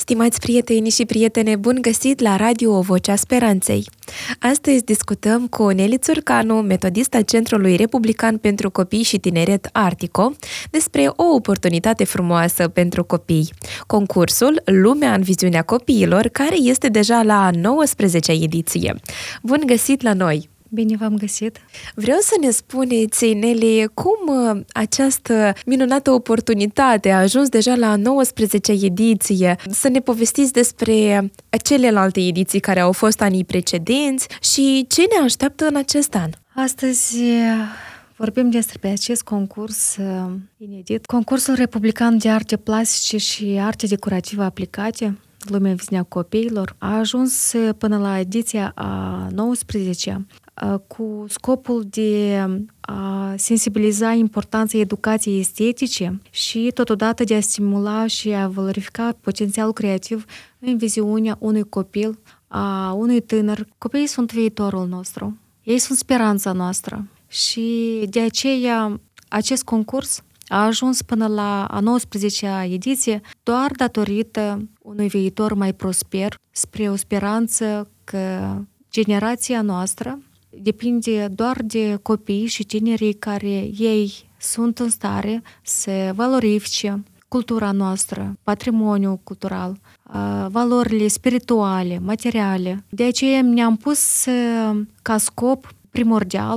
Stimați prieteni și prietene, bun găsit la Radio Vocea Speranței! Astăzi discutăm cu Neli Țurcanu, metodista Centrului Republican pentru Copii și Tineret Artico, despre o oportunitate frumoasă pentru copii. Concursul Lumea în viziunea copiilor, care este deja la 19-a ediție. Bun găsit la noi! Bine v-am găsit! Vreau să ne spuneți, Neli, cum această minunată oportunitate a ajuns deja la 19-a ediție, să ne povestiți despre celelalte ediții care au fost anii precedenți și ce ne așteaptă în acest an. Astăzi vorbim despre acest concurs inedit, concursul republican de arte plastice și arte decorativă aplicate, Lumea în viziunea copiilor, a ajuns până la ediția a 19-a cu scopul de a sensibiliza importanța educației estetice și totodată de a stimula și a valorifica potențialul creativ în viziunea unui copil, a unui tânăr. Copiii sunt viitorul nostru, ei sunt speranța noastră și de aceea acest concurs a ajuns până la a 19-a ediție doar datorită unui viitor mai prosper, spre o speranță că generația noastră depinde doar de copii și tinerii care ei sunt în stare să valorifice cultura noastră, patrimoniul cultural, valorile spirituale, materiale. De aceea ne-am pus ca scop primordial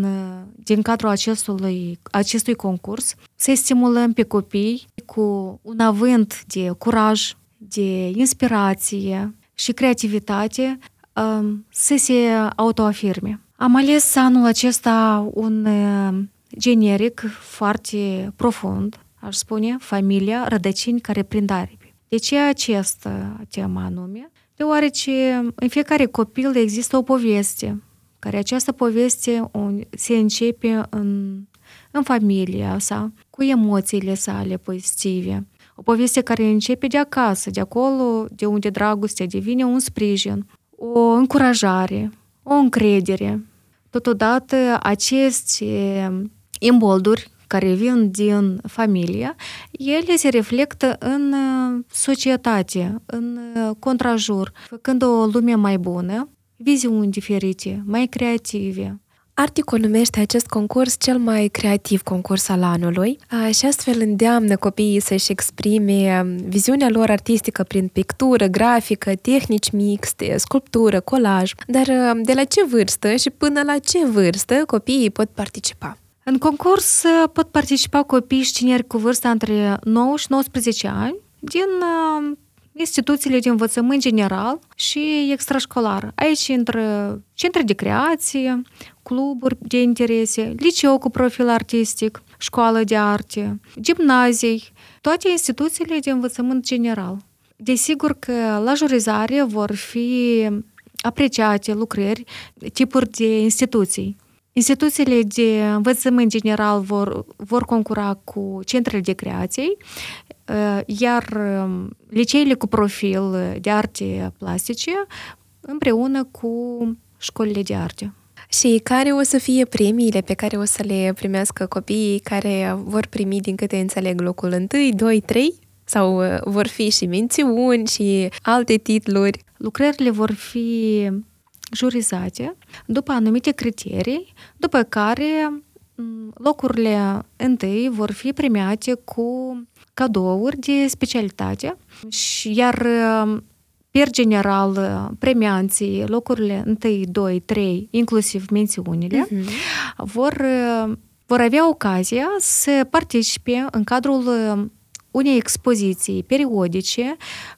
din cadrul acestui concurs să stimulăm pe copii cu un avânt de curaj, de inspirație și creativitate să se autoafirme. Am ales anul acesta un generic foarte profund, aș spune, familia, rădăcini care prind aripi. De ce această temă anume? Deoarece în fiecare copil există o poveste, care această poveste se începe în familia sa, cu emoțiile sale pozitive. O poveste care începe de acasă, de acolo, de unde dragostea devine un sprijin, o încurajare, o încredere. Totodată, aceste imbolduri care vin din familie, ele se reflectă în societate, în contrajur, făcând o lume mai bună, viziuni diferite, mai creative. Artico numește acest concurs cel mai creativ concurs al anului și astfel îndeamnă copiii să-și exprime viziunea lor artistică prin pictură, grafică, tehnici mixte, sculptură, colaj. Dar de la ce vârstă și până la ce vârstă copiii pot participa? În concurs pot participa copii și tineri cu vârsta între 9 și 19 ani din instituțiile de învățământ general și extrașcolar. Aici intră centre de creație, cluburi de interese, liceu cu profil artistic, școală de arte, gimnazii, toate instituțiile de învățământ general. Desigur că la jurizare vor fi apreciate lucrări, tipuri de instituții. Instituțiile de învățământ general vor concura cu centrele de creație, iar liceile cu profil de arte plastice împreună cu școlile de arte. Și care o să fie premiile pe care o să le primească copiii care vor primi, din câte înțeleg, locul 1, 2, 3? Sau vor fi și mențiuni și alte titluri? Lucrările vor fi jurizate după anumite criterii, după care locurile 1 vor fi premiate cu cadouri de specialitate, iar per general premianții locurile 1, 2, 3, inclusiv mențiunile, vor avea ocazia să participe în cadrul unei expoziții periodice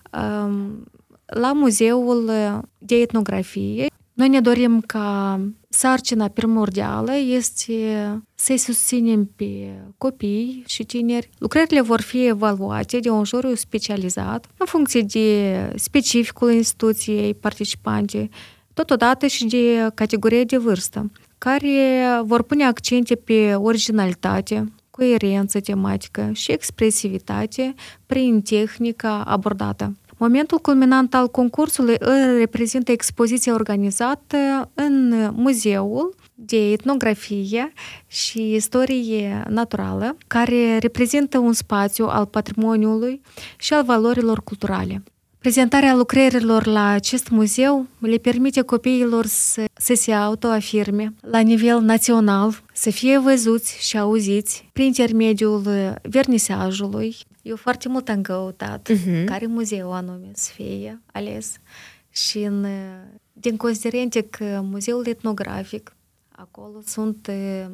la Muzeul de Etnografie. Noi ne dorim ca sarcina primordială este să-i susținem pe copii și tineri. Lucrările vor fi evaluate de un juriu specializat în funcție de specificul instituției participante, totodată și de categorie de vârstă, care vor pune accente pe originalitate, coerență tematică și expresivitate prin tehnica abordată. Momentul culminant al concursului îl reprezintă expoziția organizată în Muzeul de Etnografie și Istorie Naturală, care reprezintă un spațiu al patrimoniului și al valorilor culturale. Prezentarea lucrărilor la acest muzeu le permite copiilor să se autoafirme la nivel național, să fie văzuți și auziți prin intermediul vernisajului. Eu foarte mult am căutat care muzeu anume să fie ales și din considerente că muzeul etnografic, acolo sunt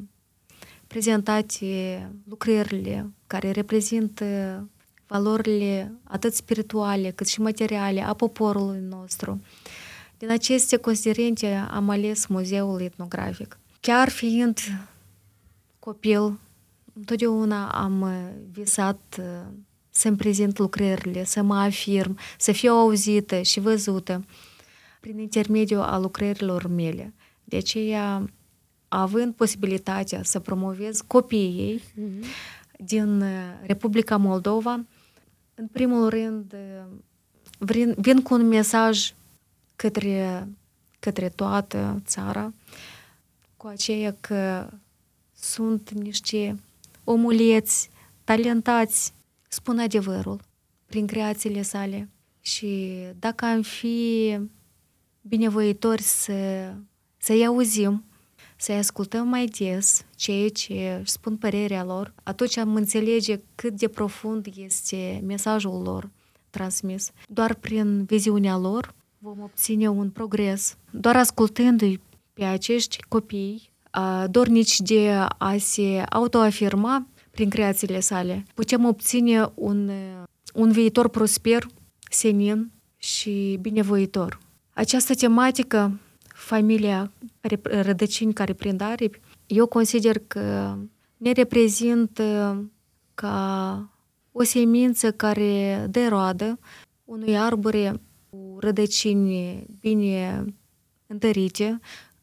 prezentate lucrările care reprezintă valorile atât spirituale cât și materiale a poporului nostru. Din aceste considerente am ales muzeul etnografic. Chiar fiind copil, întotdeauna am visat să-mi prezint lucrările, să mă afirm, să fiu auzită și văzută prin intermediul a lucrărilor mele. De aceea, având posibilitatea să promovez copiii din Republica Moldova, în primul rând vin cu un mesaj către toată țara, cu aceea că sunt niște omuleți talentați, spun adevărul, prin creațiile sale. Și dacă am fi binevoitori să-i auzim, să-i ascultăm mai des ceea ce își spun părerea lor, atunci am înțelege cât de profund este mesajul lor transmis. Doar prin viziunea lor vom obține un progres. Doar ascultându-i pe acești copii dornici de a se autoafirma prin creațiile sale, putem obține un viitor prosper, senin și binevoitor. Această tematică, familia, rădăcini care prind aripi, eu consider că ne reprezintă ca o semință care dă roadă unui arbore cu rădăcini bine întărite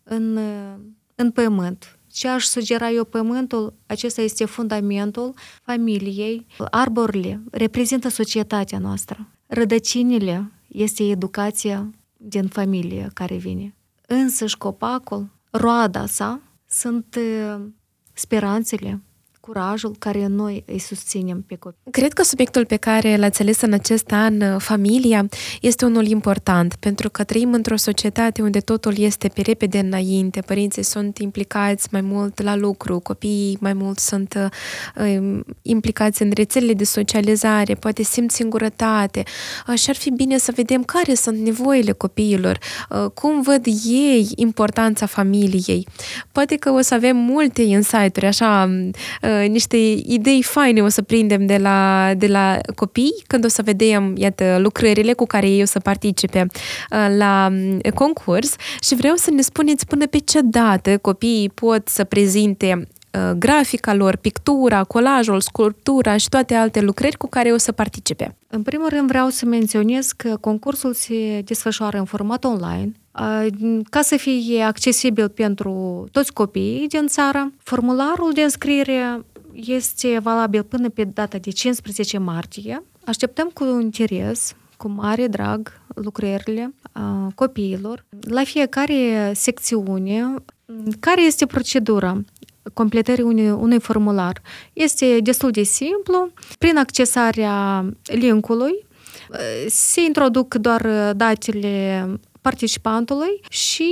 în pământ. Ce aș sugera eu pământul, acesta este fundamentul familiei. Arborile reprezintă societatea noastră. Rădăcinile este educația din familie care vine. Însăși copacul, roada sa, sunt speranțele, curajul care noi îi susținem pe copii. Cred că subiectul pe care l-ați ales în acest an, familia, este unul important, pentru că trăim într-o societate unde totul este pe repede înainte, părinții sunt implicați mai mult la lucru, copiii mai mult sunt implicați în rețelele de socializare, poate simt singurătate și ar fi bine să vedem care sunt nevoile copiilor, cum văd ei importanța familiei. Poate că o să avem multe insight-uri, așa, niște idei faine o să prindem de la copii când o să vedem, iată, lucrările cu care ei o să participe la concurs și vreau să ne spuneți până pe ce dată copiii pot să prezinte grafica lor, pictura, colajul, sculptura și toate alte lucrări cu care o să participe. În primul rând vreau să menționez că concursul se desfășoară în format online, ca să fie accesibil pentru toți copiii din țară. Formularul de înscriere este valabil până pe data de 15 martie. Așteptăm cu interes, cu mare drag, lucrările copiilor. La fiecare secțiune, care este procedura completării unui formular? Este destul de simplu. Prin accesarea linkului se introduc doar datele participantului și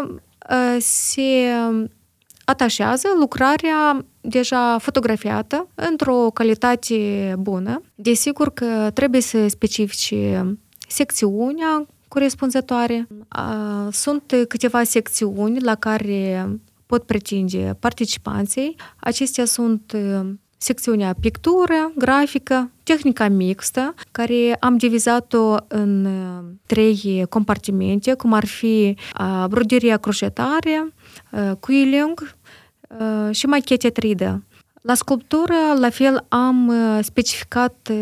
se atașează lucrarea deja fotografiată într-o calitate bună. Desigur că trebuie să specifici secțiunea corespunzătoare. Sunt câteva secțiuni la care pot pretinde participanții. Acestea sunt secțiunea pictură, grafică, tehnica mixtă, care am divizat-o în 3 compartimente, cum ar fi broderia croșetare, quilling și machete 3D. La sculptură, la fel, am specificat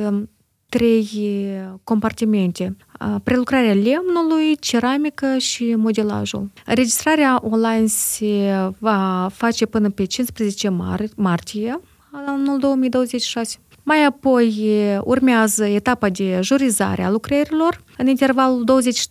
3 compartimente. Prelucrarea lemnului, ceramică și modelajul. Înregistrarea online se va face până pe 15 martie anul 2026. Mai apoi urmează etapa de jurizare a lucrărilor în intervalul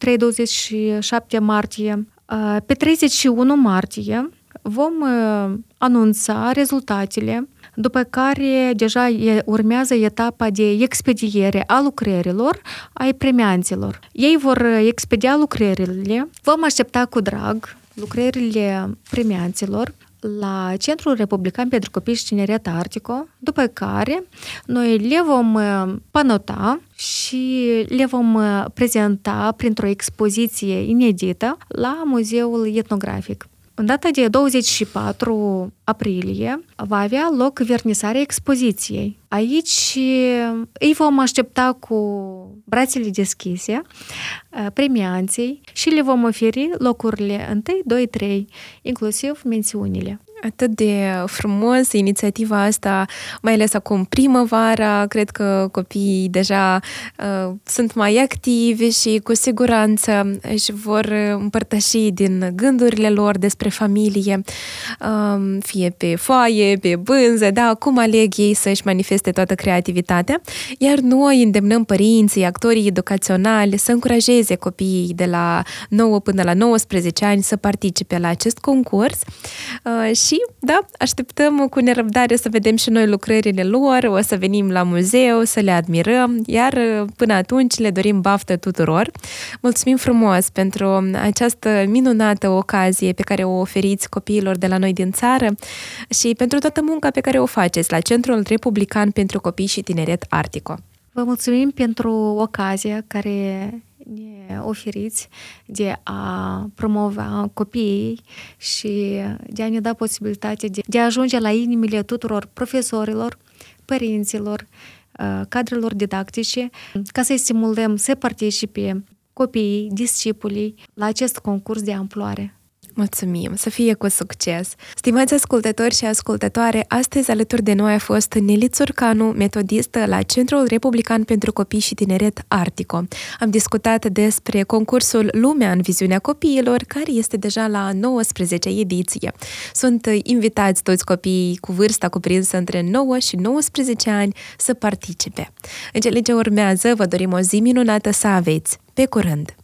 23-27 martie. Pe 31 martie vom anunța rezultatele după care deja urmează etapa de expediere a lucrărilor ai premianților. Ei vor expedia lucrările, vom aștepta cu drag lucrările premianților la Centrul Republican pentru Copii și Tineret Artico, după care noi le vom panota și le vom prezenta printr-o expoziție inedită la Muzeul Etnografic. În data de 24 aprilie va avea loc vernisarea expoziției. Aici îi vom aștepta cu brațele deschise premianții și le vom oferi locurile 1, 2, 3, inclusiv mențiunile. Atât de frumos inițiativa asta, mai ales acum primăvara, cred că copiii deja sunt mai activi și cu siguranță își vor împărtăși din gândurile lor despre familie, fie pe foaie, pe bânză, da, cum aleg ei să-și manifeste toată creativitatea, iar noi îndemnăm părinții, actorii educaționali să încurajeze copiii de la 9 până la 19 ani să participe la acest concurs și, da, așteptăm cu nerăbdare să vedem și noi lucrările lor, o să venim la muzeu, să le admirăm, iar până atunci le dorim baftă tuturor. Mulțumim frumos pentru această minunată ocazie pe care o oferiți copiilor de la noi din țară și pentru toată munca pe care o faceți la Centrul Republican pentru Copii și Tineret Artico. Vă mulțumim pentru ocazia care ne oferiți de a promova copiii și de a ne da posibilitatea de a ajunge la inimile tuturor profesorilor, părinților, cadrelor didactice, ca să-i stimulăm să participe copiii, discipolii la acest concurs de amploare. Mulțumim! Să fie cu succes! Stimați ascultători și ascultătoare, astăzi alături de noi a fost Neli Țurcanu, metodistă la Centrul Republican pentru Copii și Tineret Artico. Am discutat despre concursul Lumea în viziunea copiilor, care este deja la 19 ediție. Sunt invitați toți copiii cu vârsta cuprinsă între 9 și 19 ani să participe. În cele ce urmează, vă dorim o zi minunată să aveți! Pe curând!